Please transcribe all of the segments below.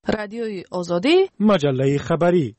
رادیوی آزادی، مجله خبری.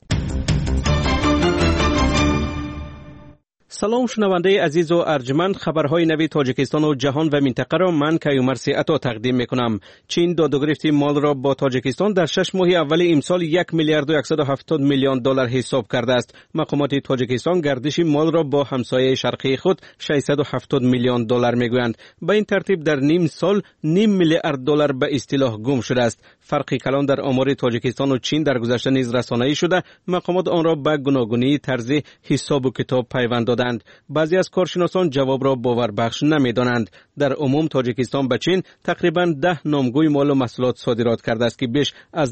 سلام شنونده عزیز و ارجمند، خبرهای نوی تاجیکستان و جهان و منطقه را من کیومرثی عطا تقدیم میکنم. چین دادگرفت مال را با تاجیکستان در 6 ماه اول امسال 1 میلیارد و 170 میلیون دلار حساب کرده است. مقامات تاجیکستان گردش مال را با همسایه شرقی خود 670 میلیون دلار میگویند. به این ترتیب در نیم سال نیم میلیارد دلار به اصطلاح گم شده است. فرق کلان در آمار تاجیکستان و چین در گذشته نیز رسانه‌ای شده، مقامات آن را به گوناگونی طرز حساب و کتاب پیوند دادند. بعضی از کارشناسان جواب را باوربخش نمی‌دانند. در عموم تاجیکستان به چین تقریباً 10 نامگوی مال و محصولات صادرات کرده است که بیش از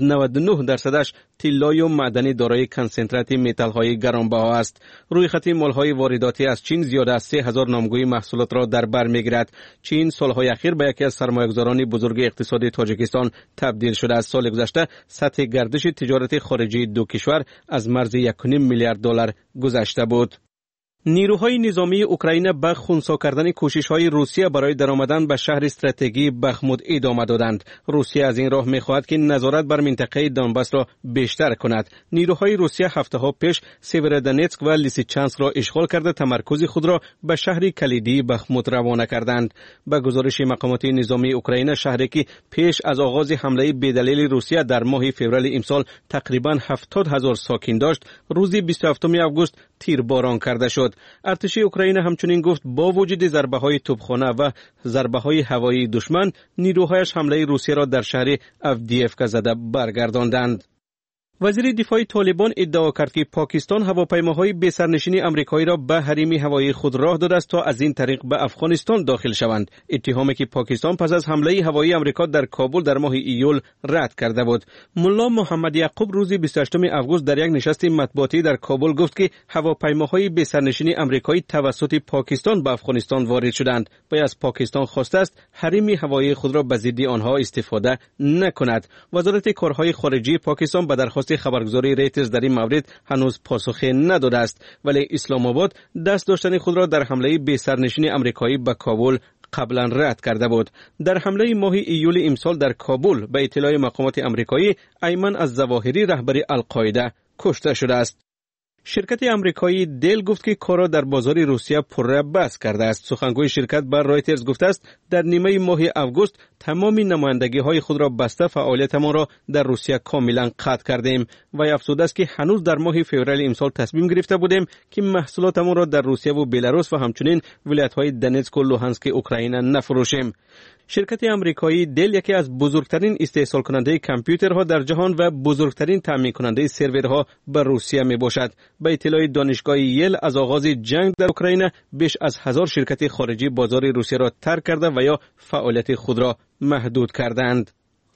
99% طلای و معدنی دارای کنسنترات متال‌های گرانبها است. روی خط مال‌های وارداتی از چین زیاده از 3000 نامگوی محصولات را در بر می‌گیرد. چین سال‌های اخیر به یکی از سرمایه‌گذاران بزرگ اقتصادی تاجیکستان تبدیل شده است. سال گذشته سطح گردش تجارت خارجی دو کشور از مرز 1.5 میلیارد دلار گذشته بود. نیروهای نظامی اوکراین به خنثی کردن کوشش‌های روسیه برای درآمدن به شهر استراتژی بخمود ادامه دادند. روسیه از این راه می‌خواهد که نظارت بر منطقه دونباس را بیشتر کند. نیروهای روسیه هفته‌ها پیش سیورودونتسک و لیسیچانسک را اشغال کرده تمرکز خود را به شهر کلیدی بخمود روانه کردند. به گزارش مقامات نظامی اوکراین، شهری که پیش از آغاز حمله بی‌دلیل روسیه در ماه فوریه امسال تقریباً 70,000 ساکن داشت، روز 27 آگوست تیرباران کرده شد. ارتش اوکراین همچنین گفت با وجود ضربه‌های توپخانه و ضربه‌های هوایی دشمن، نیروهایش حمله روسیه را در شهر افدیفکا زده برگرداندند. وزیر دفاع طالبان ادعا کرد که پاکستان هواپیماهای بی‌سرنشین آمریکایی را به حریم هوایی خود راه داده است تا از این طریق به افغانستان داخل شوند. اتهامی که پاکستان پس از حمله هوایی آمریکا در کابل در ماه ایول رد کرده بود. ملا محمد یعقوب روز 28 آگوست در یک نشست مطبوعاتی در کابل گفت که هواپیماهای بی‌سرنشین آمریکایی توسط پاکستان به افغانستان وارد شدند و از پاکستان خواسته است حریم هوایی خود را به ضد آنها استفاده نکند. وزارت کارهای خارجه پاکستان به درخواست خبرگزاری ریترز در این مورد هنوز پاسخی نداده است، ولی اسلام آباد دست داشتن خود را در حمله بی‌سرنشین آمریکایی به کابل قبلا رد کرده بود. در حمله ماه ایول امسال در کابل به اطلاع مقامات آمریکایی، ایمن الظواهری رهبر القاعده کشته شده است. شرکت آمریکایی دل گفت که کارا در بازار روسیه پره بس کرده است. سخنگوی شرکت بر رایترز گفته است در نیمه ماه آگوست تمام نمایندگی‌های خود را بسته فعالیتمان را در روسیه کاملا قطع کردیم و افزوده است که هنوز در ماه فوریه امسال تصمیم گرفته بودیم که محصولاتمان را در روسیه و بلاروس و همچنین ولایت‌های دونتسک و لوهانسک اوکراین نفروشیم. شرکت آمریکایی دل یکی از بزرگترین استحصال کننده کامپیوترها در جهان و بزرگترین تامین کننده سرورها به روسیه می باشد. به اطلاع دانشگاه یل از آغاز جنگ در اوکراین بیش از 1000 شرکت خارجی بازار روسیه را ترک کرده و یا فعالیت خود را محدود کردند.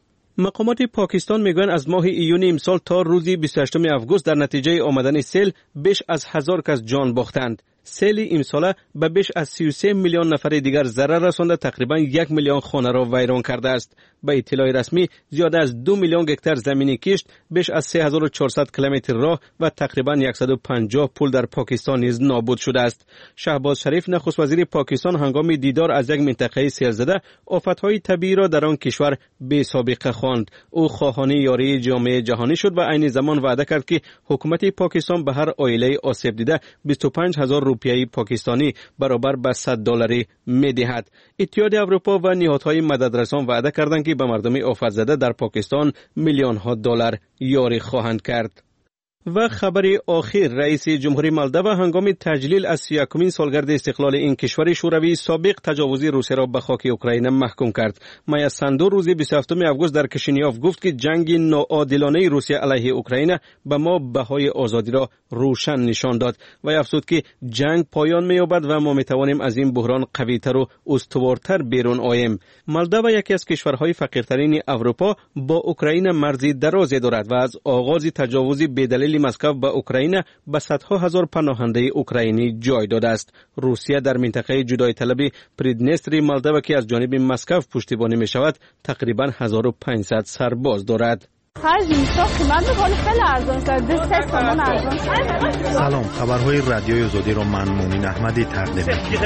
مقامات پاکستان میگویند از ماه ایون امسال تا روز 28 آگوست در نتیجه آمدن سیل بیش از 1000 کس جان باختند. سیل امساله به بیش از 33 میلیون نفر دیگر ضرر رسانده، تقریبا 1 میلیون خانه را ویران کرده است. به اطلاع رسمی زیاده از 2 میلیون هکتار زمین کشت، بیش از 3400 کیلومتر راه و تقریبا 150 پل در پاکستان نیز نابود شده است. شهباز شریف نخست وزیر پاکستان هنگام دیدار از یک منطقه سیل‌زده آفت‌های طبیعی را در آن کشور بی سابقه خواند. او خواهان یاری جامعه جهانی شد و عین زمان وعده کرد که حکومت پاکستان به هر عائله آسیب دیده 25000 روپیه پاکستانی برابر به $100 می‌دهد. اتحاد اروپا و نهادهای مددرسان وعده کردند که به مردم آفت زده در پاکستان میلیون‌ها دلار یاری خواهند کرد. و خبر آخر، رئیس جمهوری مالدو هنگام تجلیل از 31مین سالگرد استقلال این کشور شوروی سابق تجاوز روسیه را به خاک اوکراین محکوم کرد. مایا ساندو روز 27 آگوست در کشینیاف گفت که جنگ ناعادلانه روسیه علیه اوکراین به ما بهای آزادی را روشن نشان داد و افزود که جنگ پایان می‌یابد و ما می‌توانیم از این بحران قوی‌تر و استوارتر بیرون آییم. مالدو یکی از کشورهای فقیرترین اروپا با اوکراین مرزی درازی دارد و از آغاز تجاوز بی‌دلیل مسکو به اوکراین به صدها هزار پناهنده اوکراینی جای داده است. روسیه در منطقه جدای طلب پریدنستر مالدو که از جانب مسکو پشتیبانی می شود تقریبا 1500 سرباز دارد. خرج ساخت من ولی خیلی ارزان است. 3 تومان ارزان. سلام، خبرهای رادیوی آزادی رو من مومین احمدی تقدیم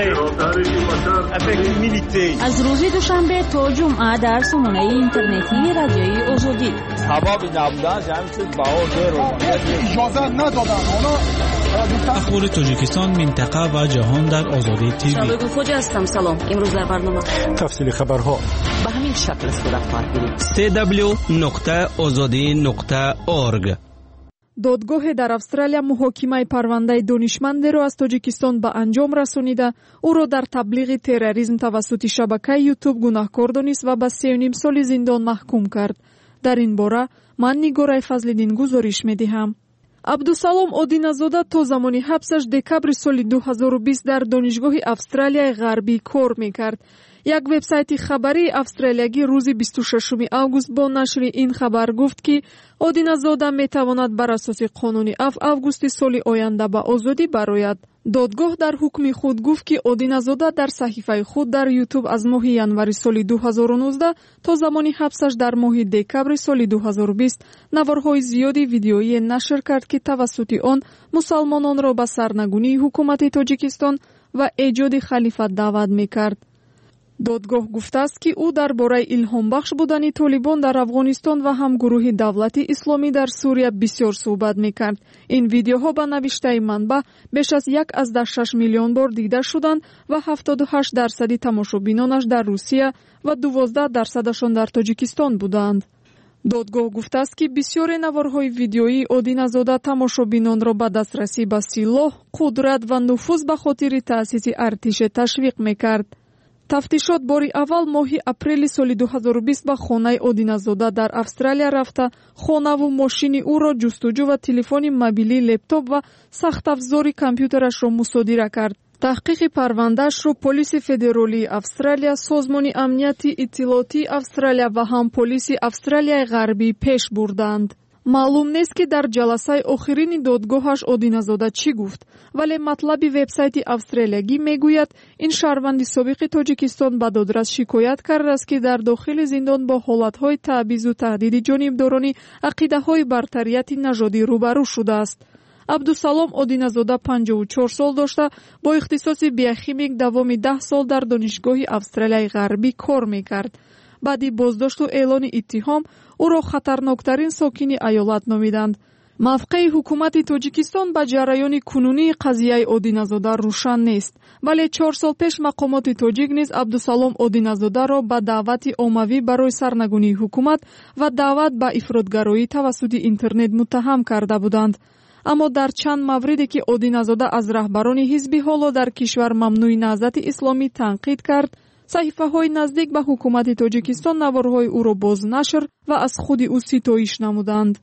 از روز دوشنبه تا جمعه در سامانه اینترنتی رادیوی آزادی. اخبار تاجیکستان، منطقه و جهان در آزادی تیوی. شبگو خوجا هستم. سلام. امروز در برنامه تفصیل خبرها به همین شکل صورت خواهد گرفت. www.azadi.org. دادگاه در استرالیا محاکمه پرونده دانشمندی را از تاجیکستان به انجام رسانیده او را در تبلیغ تروریسم توسط شبکه یوتیوب گناهکار دانست و به 3.5 سال زندان محکوم کرد. در این باره من نیگورای فضل‌الدین گزارش می‌دهم. عبدالسلام عادین‌زاده تا زمانی حبسش دکبر سال 2020 در دانشگاه استرالیای غربی کار می‌کرد. یک وبسایت خبری استرالیایی روز 26 آگوست با نشر این خبر گفت که عادین‌زاده می‌تواند بر اساس قانون آگوست سال آینده به آزادی برآید. دادگاه در حکم خود گفت که عادین‌زاده در صحیفه خود در یوتیوب از ماه ینوری سال 2019 تا زمانی حبسش در ماه دکبر سال 2020 نوارهای زیادی ویدیویی نشر کرد که توسط آن مسلمانان را به سرنگونی حکومت تاجیکستان و ایجاد خلیفت دعوت می‌کرد. دادگاه گفته است که او درباره الهام بخش بودن طالبان در افغانستان و هم گروه دولت اسلامی در سوریه بسیار صحبت می‌کرد. این ویدیوها به نوشته منبع بیش از 1.6 میلیون بار دیده شدند و 78% تماشابینانش در روسیه و 12% در تاجیکستان بودند. دادگاه گفته است که بسیار نوارهای ویدیویی عادین‌زاده تماشابینان را به دسترسی به سلاح، قدرت و نفوذ به خاطر تأسیس ارتش تشویق می‌کرد. تفتیشات باری اول ماه اپریل سال 2020 به خانه عادین‌زاده در استرالیا رفته خانه و ماشین او را جستجو و تلفن موبیلی، لپتاپ و سخت افزار کامپیوترش را مصادره کرد. تحقیق پرونده‌اش را پلیس فدرالی استرالیا، سازمان امنیتی اطلاعاتی استرالیا و هم پلیس استرالیای غربی پیش بردند. معلوم نیست که در جلسه آخرین دادگاهش عادین‌زاده چی گفت، ولی مطلب وبسایت استرالیایی میگوید این شهروند سابق تاجیکستان به دادرس شکایت کرده است که در داخل زندان با حالت‌های تبعیض و تهدید جانبدارانه عقیده‌های برتریت نژادی روبرو شده است. عبدالسلام عادین‌زاده 54 سال داشته با اختصاص بیوشیمیک دوام 10 سال در دانشگاه استرالیای غربی کار میکرد. بعدی بازداشت و اعلان اتهام او را خطرناکترین ساکن ایالت نامیدند. موقع حکومت تاجیکستان به جریان کنونی قضیه عادین‌زاده روشن نیست، ولی 4 سال پیش مقامات تاجیک نیز عبدالسلام عادین‌زاده را به دعوت عمومی برای سرنگونی حکومت و دعوت به افراطگرایی توسط اینترنت متهم کرده بودند. اما در چند موردی که عادین‌زاده از رهبران حزب حالا در کشور ممنوع نهضت اسلامی تنقید کرد، صحیفه های نزدیک به حکومت تاجیکستان نوارهای او را باز نشر و از خود او ستایش نمودند.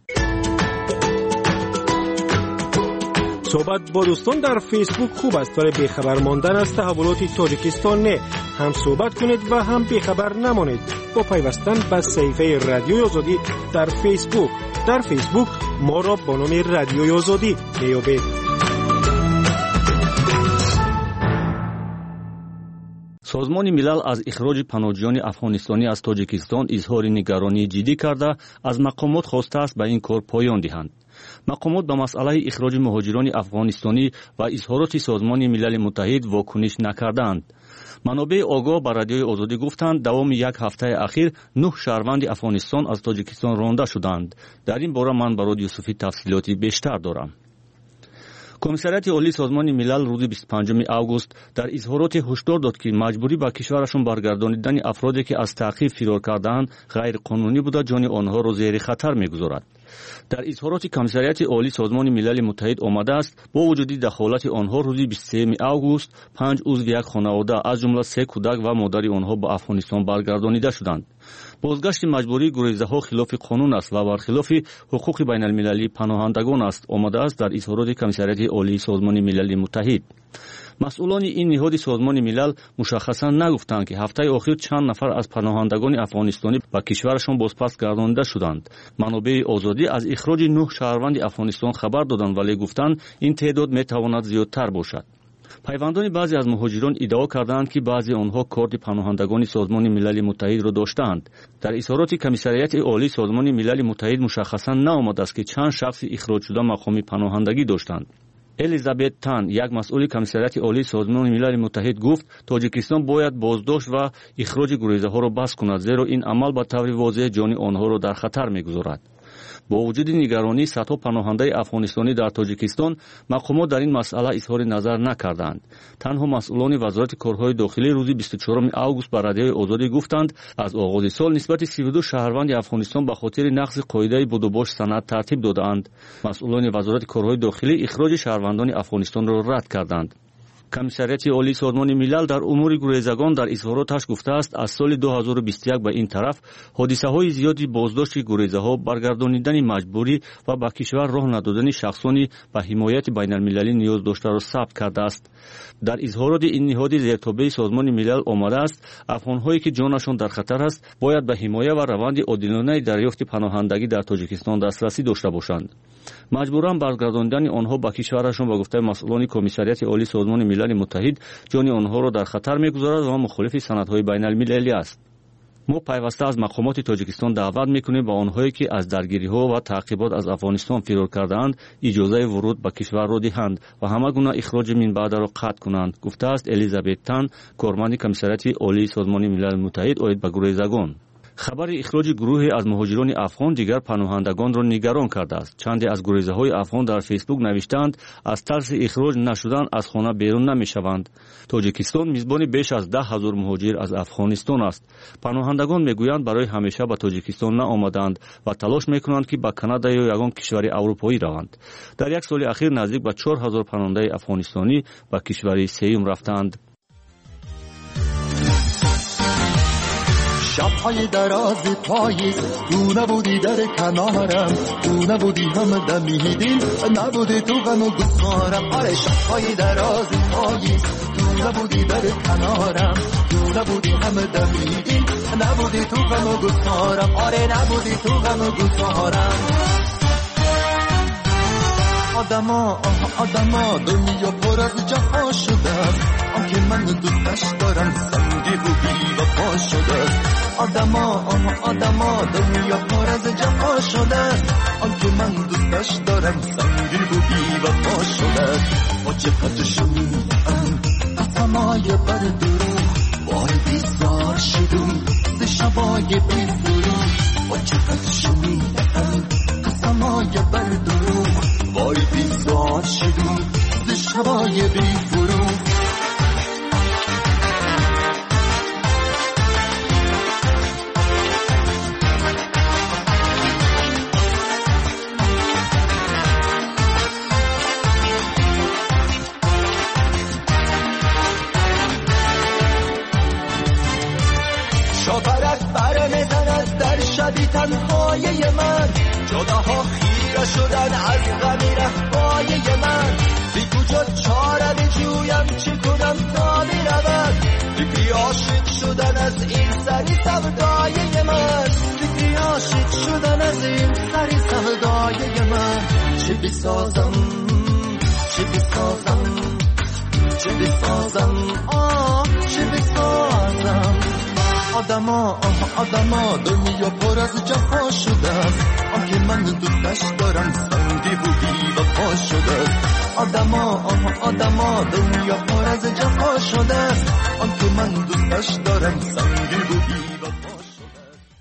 صحبت با دوستان در فیسبوک خوب است، ولی بیخبر ماندن از تحولات تاجیکستان نه. هم صحبت کنید و هم بیخبر نمانید با پیوستن به صفحه رادیوی آزادی در فیسبوک. در فیسبوک ما را با نام رادیوی آزادی میابید. سازمان ملل از اخراج پناهجویان افغانستانی از تاجیکستان اظهار نگرانی جدی کرده از مقامات خواسته است به این کار پایان دهند. مقامات به مسئله اخراج مهاجران افغانستانی و اظهارات سازمان ملل متحد واکنش نکردند. منابع آگاه به رادیوی آزادی گفتند دوام یک هفته اخیر 9 شهروند افغانستان از تاجیکستان رانده شدند. در این باره من برای یوسفی تفصیلاتی بیشتر دارم. کمیسریات عالی سازمان ملل روز 25 آگوست در اظهارات هشدار داد که مجبوری به کشورشون برگردانیدن افرادی که از تعقیب فرار کردند غیر قانونی بوده جان آنها را زیر خطر می‌گذارد. در اظهارات کمیسریات عالی سازمان ملل متحد آمده است با وجود دخالت آنها روز 23 آگوست 5 عضو یک خانواده از جمله 3 کودک و مادر آنها به افغانستان برگردانیده شدند. بازگشت مجبوری گریزها خلاف قانون است و برخلاف حقوق بین المللی پناهندگان است آمده است در اظهارات کمیسریات عالی سازمان ملل متحد. مسئولان این نهاد سازمان ملل مشخصا نگفتند که هفته اخیر چند نفر از پناهندگان افغانستانی به کشورشان بازپس گردانیده شدند. منابع آزادی از اخراج 9 شهروند افغانستان خبر دادند ولی گفتند این تعداد میتواند زیادتر باشد. пайвандони баъзе аз муҳоҷирон иддао карданд ки баъзи онҳо корти паноҳандагони созмони милали муттаҳидро доштаанд. дар изҳороти комиссарияти олии созмони милали муттаҳид мушаххасан наомадааст ки чанд шахси ихроҷшуда мақоми паноҳандагӣ доштанд. элизабет тан, як масъули комиссарияти олии созмони милали муттаҳид гуфт, тоҷикистон бояд боздошт ва ихроҷи гурезаҳоро баст кунад, зеро ин амал ба таври возеҳ ҷони онҳоро дар хатар мегузорад. бо вуҷуди нигаронии садҳо паноҳандаи афғонистонӣ дар тоҷикистон, мақомот дар ин масъала изҳори назар накарданд. танҳо масъулони вазорати корҳои дохилӣ рӯзи 24 август ба радиои озодӣ гуфтанд, аз оғози сол нисбати 32 шаҳрванди афғонистон ба хотири нақзи қоидаи будубош санад тартиб додаанд. масъулони вазорати корҳои дохилӣ ихроҷи шаҳрвандони афғонистонро рад карданд. комиссарияти олии созмони милал дар умури гурезагон дар изҳороташ гуфтааст, аз соли 2021 ба ин тараф ҳодисаҳои зиёди боздошти гурезаҳо, баргардонидани маҷбурӣ ва ба кишвар роҳ надодани шахсони ба ҳимояти байналмилалӣ ниёз доштаро сабт кардааст. дар изҳороти ин ниҳоди зертобаи созмони милал омадааст, афғонҳое ки ҷонашон дар хатар аст, бояд ба ҳимоя ва раванди одилонаи дарёфти паноҳандагӣ дар тоҷикистон дастрасӣ дошта бошанд. маҷбуран баргардонидани онҳо ба кишварашон ба гуфтаи масъулони комиссарияти олии созмони милали муттаҳид ҷони онҳоро дар хатар мегузорад ва мухолифи санадҳои байналмилалӣ аст. мо пайваста аз мақомоти тоҷикистон даъват мекунем ба онҳое ки аз даргириҳо ва таъқибот аз афғонистон фирор кардаанд, иҷозаи вуруд ба кишварро диҳанд ва ҳама гуна ихроҷи минбаъдаро қатъ кунанд, гуфтааст элизабет тан, корманди комиссарияти олии созмони милали муттаҳид оид ба гурезагон. хабари ихроҷи гурӯҳе аз муҳоҷирони афғон дигар паноҳандагонро нигарон кардааст. чанде аз гурезаҳои афғон дар фейсбук навиштаанд, аз тарси ихроҷ нашудан аз хона берун намешаванд. тоҷикистон мизбони беш аз 10 000 муҳоҷир аз афғонистон аст. паноҳандагон мегӯянд барои ҳамеша ба тоҷикистон наомаданд ва талош мекунанд ки ба канада ё ягон кишвари аврупоӣ раванд. дар як соли ахир наздик ба 4 000 паноҳандаи афғонистонӣ ба кишвари сеюм рафтанд. شب‌های دراز پاییز تو نبودی در کنارم، تو نبودی هم دمیدین، نبودی تو غم و گفتارم. آره شب‌های دراز پاییز تو نبودی در کنارم، تو نبودی هم دمیدین، نبودی تو غم و گفتارم. آره نبودی تو غم و گفتارم. آدما دنیا پر از جفا شده است، آنکه من دوستش دارم سنگی و بی وفا شده است. آدما دنیا پر از جفا شده است، آنکه من دوستش دارم سنگی و بی وفا شده است. با چقدر شنیدم قسمای بر دروغ، وای بیزار شدم ز شبای بی فروغ. با چقدر شنیدم قسمای بر دروغ، وای بیزار شدم ز شبای بی فروغ. شاپرک بر میزند در شبی تنهای من، جداها خیره شدن از غمی رفای من. بی کجا چاره بجویم چی کنم تا برود، بی عاشق شدن از این سری سودای من. بی عاشق شدن از این سری سودای من. چی بسازم چی بسازم چی بسازم چی بسازم. آدما دنیا پر از جفا شده است، آنکه من دوستش دارم سنگی و بی وفا شده است. آدما دنیا پر از جفا شده است، آنکه من دوستش دارم سنگی و بی وفا شده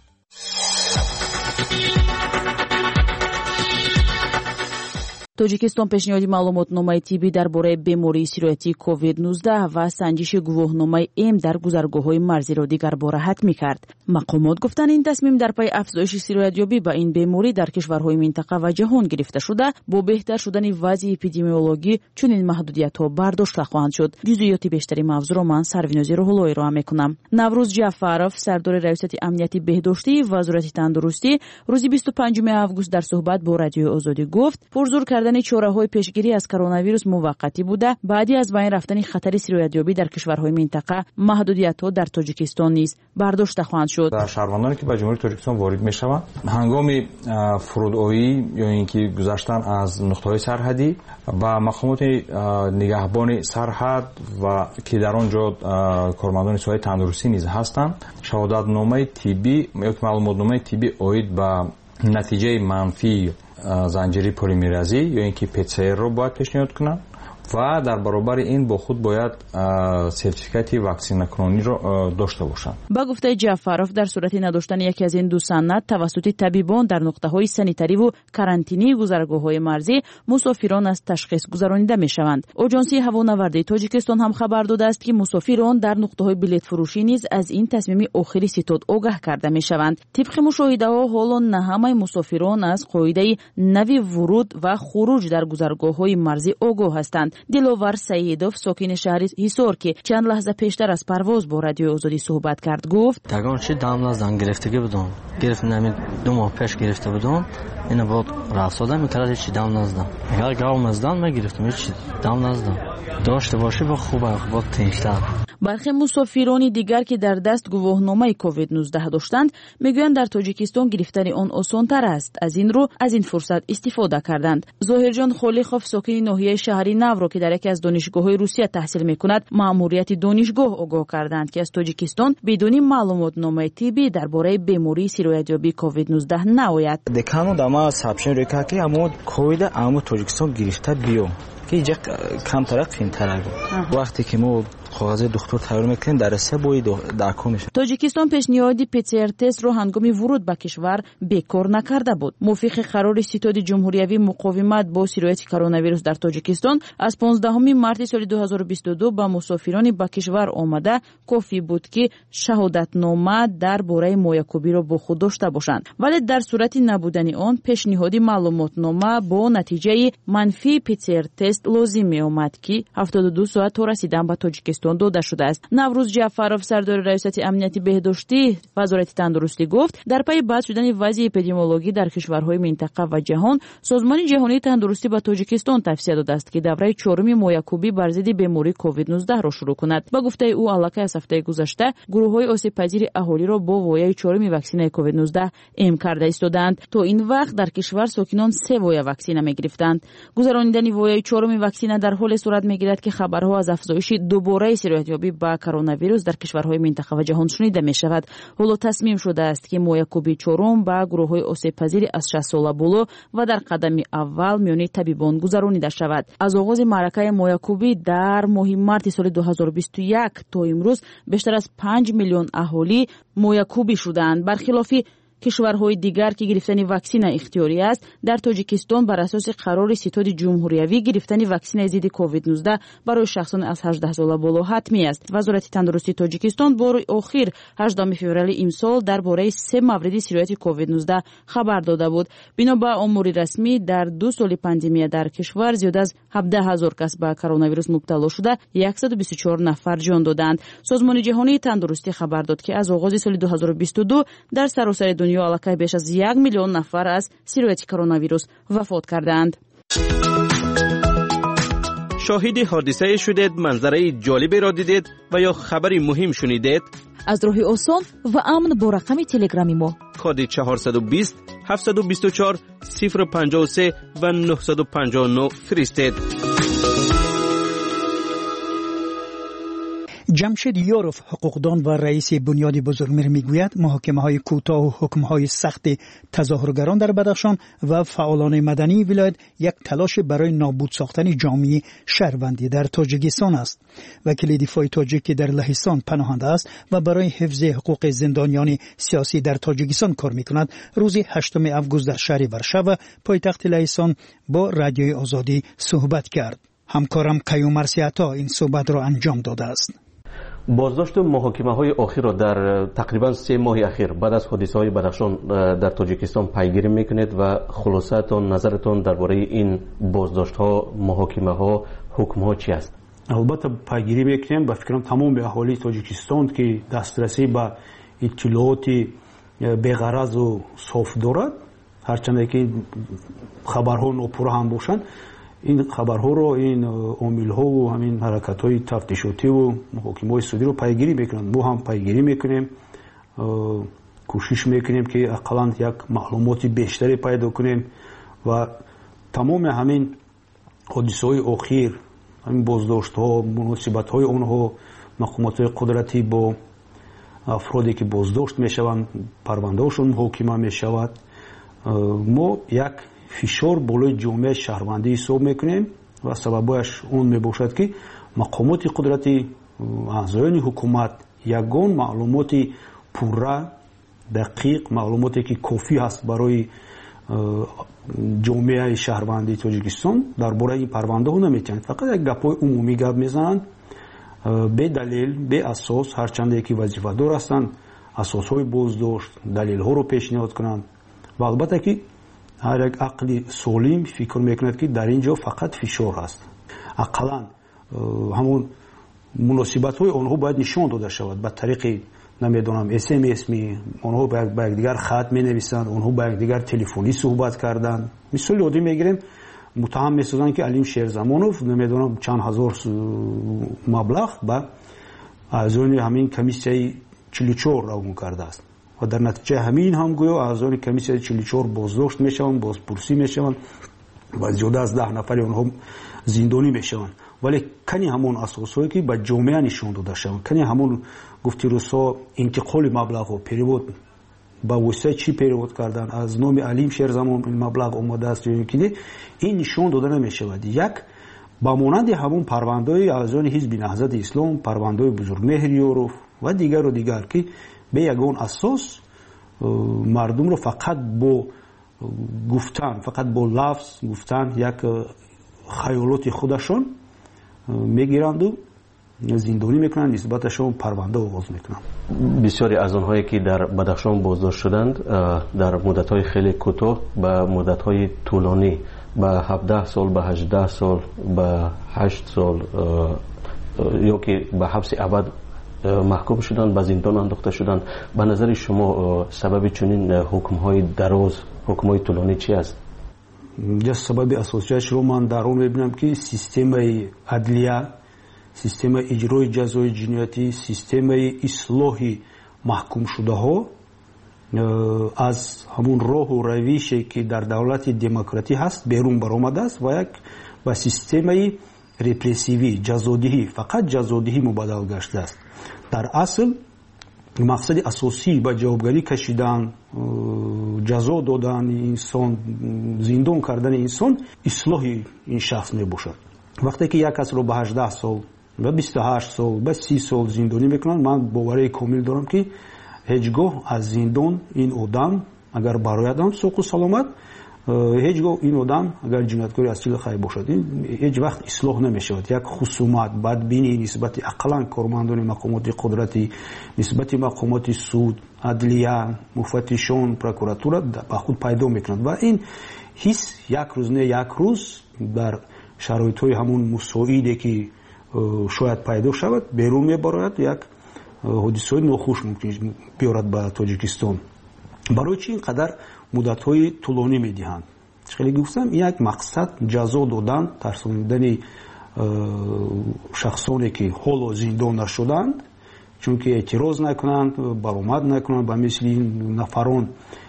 است. тоҷикистон пешниҳоди маълумотномаи тиббӣ дар бораи бемории сироятии COVID-19 ва санҷиши гувоҳномаи М дар гузаргоҳҳои марзиро дигар бора ҳатмӣ кард. мақомот гуфтанд, ин тасмим дар пайи афзоиши сироятёбӣ ба ин беморӣ дар кишварҳои минтақа ва ҷаҳон гирифта шуда, бо беҳтар шудани вазъи эпидемиологӣ чунин маҳдудиятҳо бардошта хоҳанд шуд. ҷузъиёти бештари мавзӯъро ман Сарвинози Рӯҳуллоӣ роҳа мекунам. Наврӯз Ҷаъфаров, сардори раёсати амнияти беҳдоштии вазорати тандурустӣ, рӯзи 25 август дар суҳбат бо радиои Озодӣ гуфт, пурзур кардан کردن چاره‌های پیشگیری از کرونا ویروس موقتی بوده، بعدی از بین رفتن خطر سیرویت‌یابی در کشورهای منطقه محدودیت‌ها در تاجیکستان نیز برداشته خواهند شد. در شهروندانی که به جمهوری تاجیکستان وارد می‌شوند هنگام فرودآیی یا اینکه گذشتن از نقطه‌های سرحدی و مقامات نگهبان سرحد و که در آنجا کارمندان سایه تندرستی نیز هستند، شهادتنامه طبی یا معلوماتنامه طبی اوید به نتیجه منفی زنجیره پلیمرازی یا اینکه PCR رو باید پیشنهاد کنند و در برابر این با خود باید سرتیفیکاتی واکسینه کنونی رو داشته باشند. با گفته جعفروف در صورت نداشتن یکی از این دو سند توسط طبیبان در نقطه‌های سانیتری و کارانتینی گذرگاه‌های مرزی مسافران از تشخیص گذرانیده می‌شوند. آژانس هوانوردی تاجیکستان هم خبر داده است که مسافران در نقطه‌های بلیط فروشی نیز از این تصمیم آخری ستاد آگاه کرده می‌شوند. طبق مشاهده‌ها حالا نه همه مسافران از قاعده نوی ورود و خروج در گذرگاه‌های مرزی آگاه هستند. دلوار سعیدوف ساکن شهر هیسور که چند لحظه پیشتر از پرواز با رادیو آزادی صحبت کرد گفت تگان چی دام نزدن گرفتگی بودم گرفت نمی 2 ماه پیش گرفته بودم اینو بود رفت میکرد چی دام نزدم اگر گام نزدن میگرفتم چی دام نزدم داشته باشه با خوبه با تنشتر. برخی مسافران دیگر که در دست گواهنامه کووید 19 داشتند میگویند در تاجیکستان گرفتن آن آسان‌تر است. از این رو از این فرصت استفاده کردند. ظاهرجان خالیخوف ساکن ناحیه شهری نورو که در یکی از دانشگاه‌های روسیه تحصیل می‌کند مأموریت دانشگاه آگاه کردند که از تاجیکستان بدون معلوماتنامه طبی درباره بیماری سیرویت‌یابی کووید 19 نآید. دکانو دما سابشن ریکا که امود کووید امو تاجیکستان گرفته بیو که اینجا کمتر قیمت‌تر وقتی که ما کاغذ دکتر تیار میکنیم در سه بوی داکو میشه. تاجیکستان پیشنهاد PCR تست رو هنگام ورود به کشور بیکار نکرده بود. موافق قرار ستاد جمهوری مقاومت با سیرویت کرونا ویروس در تاجیکستان از 15 مارس سال 2022 با مسافران به کشور آمده کافی بود که شهادتنامه درباره مایکوبی را با خود داشته باشند. ولی در صورت نبودن آن پیشنهادی معلوماتنامه با نتیجه منفی PCR تست لازم می آمد که 72 ساعت تا رسیدن به تاجیکستان داده شده است. نوروز جعفروف سردار ریاست امنیت بهداشتی وزارت تندرستی گفت در پی بحث شدن وضع اپیدمیولوژی در کشورهای منطقه و جهان سازمان جهانی تندرستی به تاجیکستان توصیه داده است که دوره 4 مایکوبی بر ضد بیماری کووید 19 را شروع کند. با گفته او علاقه از هفته گذشته گروه‌های آسیب‌پذیر اهالی را با وایه 4 واکسن کووید 19 اعلام کرده ایستادند. تا این وقت در کشور ساکنان 3 وایه واکسن می‌گرفتند. گذراندن وایه 4 واکسن در حال صورت می‌گیرد که خبرها از افزایش دوباره سیرویت‌یابی با کرونا ویروس در کشورهای منطقه و جهان شنیده می‌شود. حالا تصمیم شده است که مایکوبی 4 با گروه‌های آسیب‌پذیر از 60 ساله بالا و در قدم اول میان طبیبان گذرانیده شود. از آغاز معرکه مایکوبی در ماه مارس سال 2021 تا امروز بیشتر از 5 میلیون اهالی مایکوبی شدند. برخلاف کشورهای دیگر که گرفتن واکسن اختیاری است، در تاجیکستان بر اساس قرار ستاد جمهوریوی گرفتن واکسن ضد کووید 19 برای شخصان از 18 سال بالا حتمی است. وزارت تندرستی تاجیکستان بار اخیر 18 فوریه امسال درباره 3 مورد سیرویت کووید 19 خبر داده بود. بنا به امور رسمی در 2 سال پاندمی در کشور زیاد از 17000 کس به کرونا ویروس مبتلا شده 124 نفر جان دادند. سازمان جهانی تندرستی خبر داد که از آغاز سال 2022 در سراسر دنیا علاقه بیش از 1 میلیون نفر از سیرویت کرونا ویروس وفات کردند. شاهد حادثه شدید، منظره جالبی را دیدید و یا خبری مهم شنیدید؟ از راه آسان و امن با رقم تلگرامی ما کد 420 724 053 و 959 فرستید. جمشید یاروف حقوقدان و رئیس بنیاد بزرگمیر میگوید محاکمه‌های کوتاه و حکم‌های سخت تظاهرگران در بدخشان و فعالان مدنی ولایت یک تلاش برای نابود ساختن جامعه شهروندی در تاجیکستان است. وکیل دفاع تاجیک که در لهستان پناهنده است و برای حفظ حقوق زندانیان سیاسی در تاجیکستان کار می‌کند، روز 8 اوگوست در شهر ورشو پایتخت لهستان با رادیوی آزادی صحبت کرد. همکارم کیومرث عطا این صحبت را انجام داده است. بازداشت محاکمه‌های اخیر را در تقریبا 3 ماه اخیر بعد از حادثه‌های بدخشان در تاجیکستان پیگیری میکنید و خلاصه‌تان نظرتان درباره این بازداشت‌ها، محاکمه‌ها، حکم‌ها چی است؟ البته پیگیری میکنیم. با فکرم تمام به اهالی تاجیکستان که دسترسی به اطلاعات بی‌غرض و صاف دارد ҳарчанде ки хабарҳо нопура ҳам бошанд, ин хабарҳоро, ин омилҳову ҳамин ҳаракатҳои тафтишотиву муҳокимаҳои судиро пайгирӣ мекунанд. мо ҳам пайгирӣ мекунем, кӯшиш мекунем ки ақаллан як маълумоти бештаре пайдо кунем ва тамоми ҳамин ҳодисаҳои охир, ҳамин боздоштҳо, муносибатҳои онҳо, мақомотҳои қудратӣ бо афроде ки боздошт мешаванд, парвандаҳошон муҳокима мешавад, мо як фишор болои ҷомеаи шаҳрвандӣ ҳисоб мекунем ва сабабояш он мебошад ки мақомоти қудратӣ, аъзоёни ҳукумат ягон маълумоти пурра, дақиқ, маълумоте ки кофӣ ҳаст барои ҷомеаи шаҳрвандии Тоҷикистон дар бораи ин парвандаҳо наметиҳанд. Фақат як гапҳои умумӣ гап мезананд, бедалел, беасос, ҳарчанде ки вазифадор ҳастанд, асосҳои боздошт, далелҳоро пешниҳод кунанд. Ва албатта ки ҳар як ақли солим фикр мекунад ки дар ин ҷо фақат фишор ҳаст. ақаллан ҳамон муносибатҳои онҳо бояд нишон дода шавад ба тариқи намедонам SMS-ми, онҳо ба якдигар хат менависанд, онҳо ба якдигар телефонӣ суҳбат карданд. мисоли оддӣ мегирем, муттаҳам месозанд ки Алим Шерзамонов намедонам чанд ҳазор маблағ ба аъзони ҳамин комиссияи 44 равон кардааст ва дар натиҷаи ҳамин ҳам гӯё аъзони комиссияи 44 боздошт мешаванд, бозпурсӣ мешаванд ва зиёда аз 10 нафари онҳо зиндонӣ мешаванд. вале кани ҳамон асосҳое ки ба ҷомеа нишон дода шаванд, кани ҳамон гуфти рӯзҳо интиқоли маблағҳо, перевод ба воситаи чӣ перевод кардан, аз номи Алим Шерзамон ин маблағ омадааст ё ки не, ин нишон дода намешавад. як ба монанди ҳамон парвандаҳои аъзони ҳизби наҳзати ислом, парвандаҳои Бузургмеҳр Ёров ва дигару дигар ки бе ягон асос мардумро фақат бо гуфтан, фақат бо лафз гуфтан як хаёлоти худашон мегиранду зиндонӣ мекунанд, нисбаташон парванда оғоз мекунанд. бисёре аз онҳое ки дар Бадахшон боздошт шуданд дар муддатҳои хеле кӯтоҳ ба муддатҳои тӯлонӣ ба 17 сол, ба 18 сол, ба 8 сол ё ки ба ҳабси абад маҳкум шуданд, ба зиндон андохта шуданд. ба назари шумо сабаби чунин ҳукмҳои дароз, ҳукмҳои тӯлонӣ чӣ аст? сабаби асосиашро ман дар он мебинам ки системаи адлия, системаи иҷрои ҷазои ҷиноятӣ, системаи ислоҳи маҳкумшудаҳо аз ҳамун роҳу равише ки дар давлати демократӣ ҳаст берун баромадааст ва як ба системаи репрессивӣ, ҷазодиҳӣ, фақат ҷазодиҳӣ мубаддал гаштааст. дар асл мақсади асосӣ ба ҷавобгарӣ кашидан, ҷазо додани инсон, зиндон кардани инсон ислоҳи ин шахс мебошад. вақте ки як касро ба 18 сол, ба 28 сол, ба 30 сол зиндонӣ мекунанд, ман боварии комил дорам ки ҳеҷ гоҳ аз зиндон ин одам агар бароядам соқу саломат, ҳеҷ гоҳ ин одам агар ҷинояткори асили хай бошад, ҳеҷ вақт ислоҳ намешавад. як хусумат, бадбинӣ нисбати ақаллан кормандони мақомоти қудратӣ, нисбати мақомоти суд, адлия, муфаттишон, прокуратура ба худ пайдо мекунад ва ин ҳис як рӯз не як рӯз дар шароитҳои ҳамун мусоиде ки шояд пайдо шавад берун мебарояд, як ҳодисаҳои нохуш мумкин биёрад ба Тоҷикистон. барои чӣ ин қадар муддатҳои тӯлонӣ медиҳанд? хеле гуфтам, як мақсад ҷазо додан, тарсонидани шахсоне ки ҳоло зиндон нашуданд, чунки эътироз накунанд, баромад накунанд ба мисли нафарон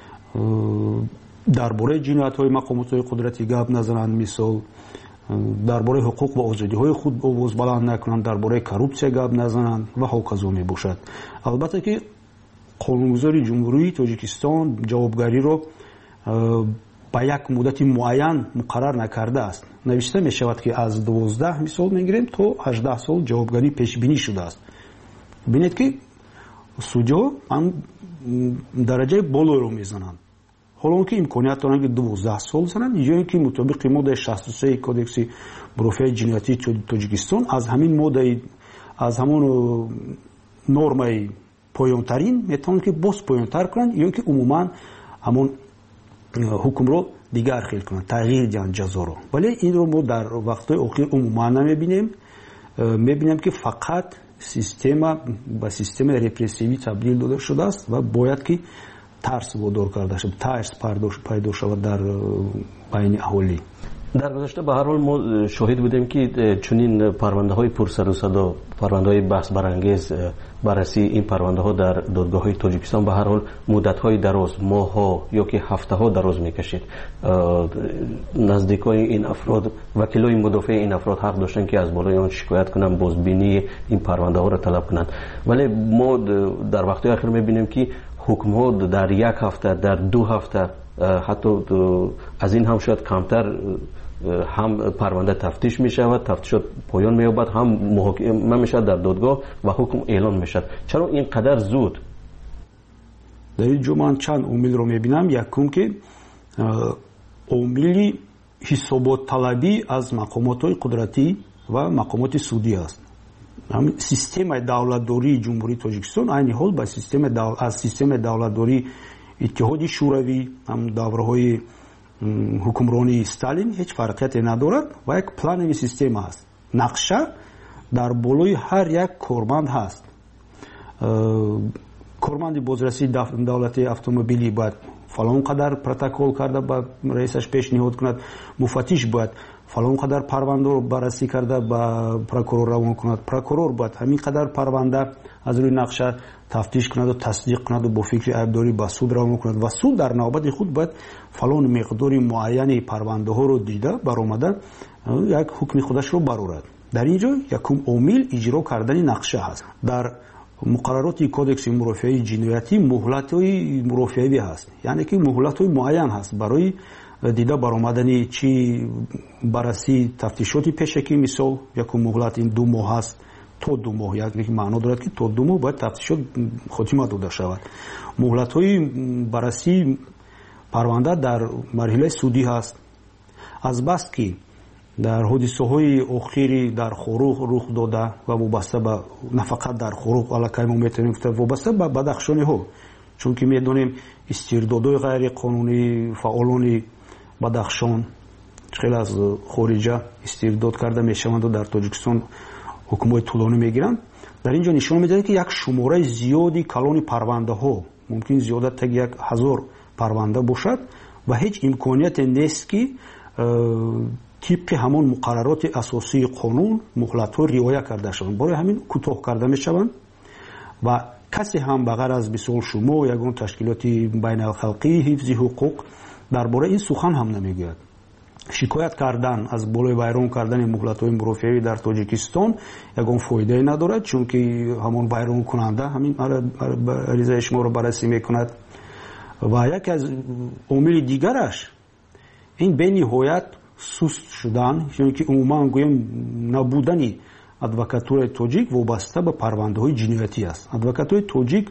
дар бораи ҷиноятҳои мақомотҳои қудратӣ гап назананд, мисол дар бораи ҳуқуқ ва озодиҳои худ овоз баланд накунанд, дар бораи коррупсия гап назананд ва ҳоказо мебошад. албатта ки қонунгузори ҷумҳурии Тоҷикистон ҷавобгариро ба як муддати муайян муқаррар накардааст. навишта мешавад ки аз 12 мисол мегирем то 18 сол ҷавобгарӣ пешбинӣ шудааст. бинед ки судҳо дараҷаи болоеро мезананд, ҳоло он ки имконият доранд ки 12 сол зананд, ё ин ки мутобиқи моддаи 63 кодекси мурофиаи ҷиноятии Тоҷикистон аз ҳамин моддаи, аз ҳамон нормаи поёнтарин метавонанд ки боз поёнтар кунанд, ё ки умуман ҳамон ҳукмро дигар хел кунанд, тағйир диҳанд ҷазоро. вале инро мо дар вақтҳои охир умуман намебинем. мебинем ки фақат система ба системаи репрессивӣ табдил дода шудааст ва бояд ки ترس وادار کرده شد، ترس پیدا شود در بین اهالی. در گذشته به هر حال ما شاهد بودیم که چنین پرونده های پرسر و صدا، پرونده های بحث برانگیز، بررسی این پرونده ها در دادگاه های تاجیکستان به هر حال مدت های دراز، ماه ها یا که هفته ها دراز میکشید. نزدیکای این افراد، وکیلای مدافع این افراد حق داشتن که از بالای آن شکایت کنن، بازبینی این پرونده ها را طلب کنند. ولی ما در وقت اخیر میبینیم که حکم ها در یک هفته، در 2 هفته، حتی از این هم شاید کمتر، هم پرونده تفتیش می شود، تفتیشات پایان می یابد، هم محاکمه می شود در دادگاه و حکم اعلان می شود. چرا اینقدر زود؟ در اینجا من چند عامل رو می بینم. یکم که عامل حسابات طلبی از مقامات قدرتی و مقامات سودی است. سیستم دولتداری جمهوری تاجیکستان عین حال با از سیستم دولتداری اتحاد شوروی، هم دوره‌های حکمرانی استالین هیچ فرقیتی ندارد و یک پلان سیستم است. نقشه در بالای هر یک کارمند هست. کارمند بازرسی دولت اتومبیلی باید فلان قدر پروتکل کرده با رئیسش پیشنهاد کند، مفتش باید فلان قدر پرونده رو بررسی کرده با پروکورور روان کند، پروکورور باید همین قدر پرونده از روی نقشه تفتیش کند و تصدیق کند و با فکر عیبداری با سود روان کند و سود در نوبت خود باید فلان مقداری معین پرونده ها رو دیده برآمده یک حکم خودش رو برآورد. در اینجا یکم عامل اجرا کردن نقشه هست. در مقررات کودکس مرافعه جنایتی مهلت‌های مرافعه‌ای هست، یعنی که مهلت‌های معین هست برای دیده برآمدن چی بررسی تفتیشاتی پیشکی. مثال یک مهلت این 2 ماه هست تا 2 ماه، یک معنا دارد که تا 2 ماه باید تفتیشات خاتمه داده شود. مهلت‌های بررسی پرونده در مرحله سودی هست. از بس که در حادثه‌های اخیری در خروق رخ داده و وابسته به نه فقط در خروق، الکی ما میتونیم گفت وابسته به بدخشانی‌ها، چون که میدونیم استردادهای غیر قانونی فعالان بدخشان خیلی از خارجه استرداد کرده میشوند و در تاجیکستان حکمای طولانی میگیرند. در اینجا نشون میده که یک شماره زیادی کلان پرونده ها، ممکن زیادت تا 1000 پرونده باشد و هیچ امکانیت نیست که طبق همون مقررات اساسی قانون مهلت ها رعایت کرده شوند. برای همین کوتاه کرده میشوند و کسی هم بغیر از مثال شما یگان تشکیلات بین الخلقی حفظ حقوق درباره این سخن هم نمیگوید. شکایت کردن از بالای ویران کردن مهلت‌های مرافعه‌ای در تاجیکستان یگان فایده ندارد، چون که همون ویران کننده همین عریضه شما رو بررسی میکند. و یک از عامل دیگرش این به نهایت سست شدن، یعنی که عموما گویم نبودن ادوکاتور تاجیک وابسته به پرونده‌های جنایتی است. ادوکاتور تاجیک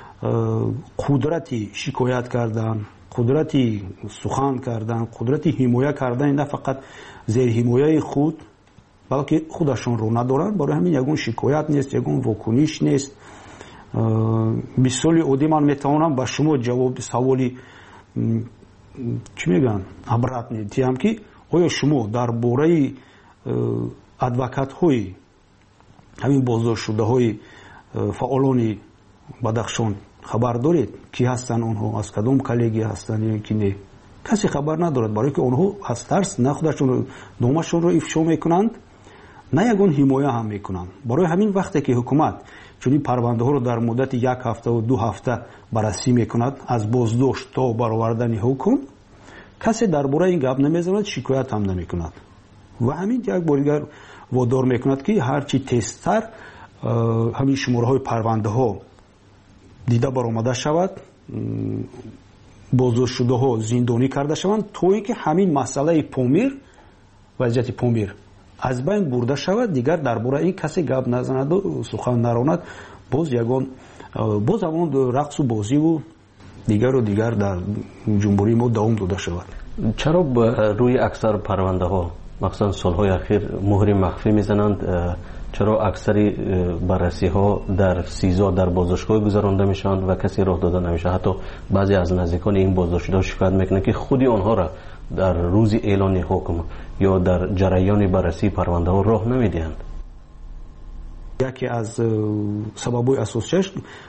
قدرتی شکایت کردن، قدرتی سخن کردن، قدرتی حمایت کردن نه فقط زیر حمایت خود بلکه خودشون رو ندارن. برای همین یگون شکایت نیست، یگون واکنش نیست. مثالی عادی من میتوانم با شما جواب سوالی چی میگن обратно دیدم که آیا شما درباره ادوکات های همین بازداشت شده های فعالان بدخشان خبر دارید؟ کی هستن اونها؟ از کدام کالگی هستن یا کی نه؟ کسی خبر ندارد، برای که اونها از ترس نه خودشون نامشون رو افشا میکنند نه یگون حمایت هم میکنند. برای همین وقتی که حکومت چون این پرونده ها رو در مدت 1 هفته و 2 هفته بررسی میکند از بازداشت تا برآوردن حکم، کسی درباره این گپ نمیزند، شکایت هم نمیکند و همین یک بار دیگر وادار میکند که هرچی تیزتر همین شماره های پرونده ها دیده برآمده شود، بازداشت شده ها زندانی کرده شوند تا اینکه همین مسئله پامیر، وضعیت پامیر از بین برده شود، دیگر درباره این کسی گپ نزند و سخن نراند. باز یگان باز همون رقص و بازی و دیگر در جمهوری ما دوام داده شود. چرا روی اکثر پرونده ها مثلا سالهای اخیر مهر مخفی میزنند؟ چرا اکثری بررسی ها در سیزا در بازداشتگاه گذرانده میشند و کسی راه داده نمیشه؟ حتی بعضی از نزدیکان این بازداشتی‌ها شکایت میکنند که خودی آنها را در روز اعلان حکم یا در جریان بررسی پرونده ها راه نمیدهند. یکی از سبب‌های اساسیش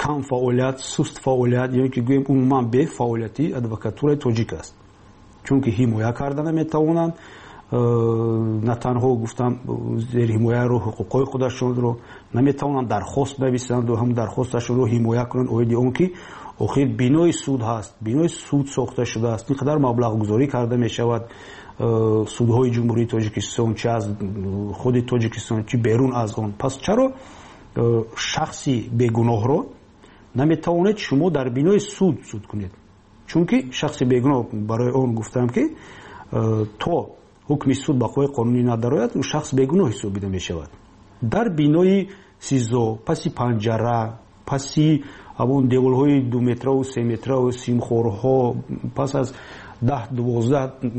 кам фаъолият, суст фаъолият, ё ки гӯем умуман бефаъолияти адвокатураи тоҷик аст. чунки ҳимоя карда наметавонанд, на танҳо гуфтам зерҳимояро ҳуқуқҳои худашонро наметавонанд дархост нависанд ва ҳам дархосташонро ҳимоя кунанд оиди он ки охир бинои суд ҳаст, бинои суд сохта шудааст, ин қадар маблағгузорӣ карда мешавад судҳои ҷумҳурии тоҷикистон, чӣ аз худи тоҷикистон, чӣ берун аз он. пас чаро шахси бегуноҳро наметавонед шумо дар бинои суд суд кунед? чунки шахси бегуноҳ, барои он гуфтам ки то ҳукми суд ба қувваи қонунӣ надарояд, шахс бегуноҳ ҳисобида мешавад. дар бинои сизо, паси панҷара, паси ҳамон деворҳои 2 метраву 3 метраву симхорҳо, пас аз 10-12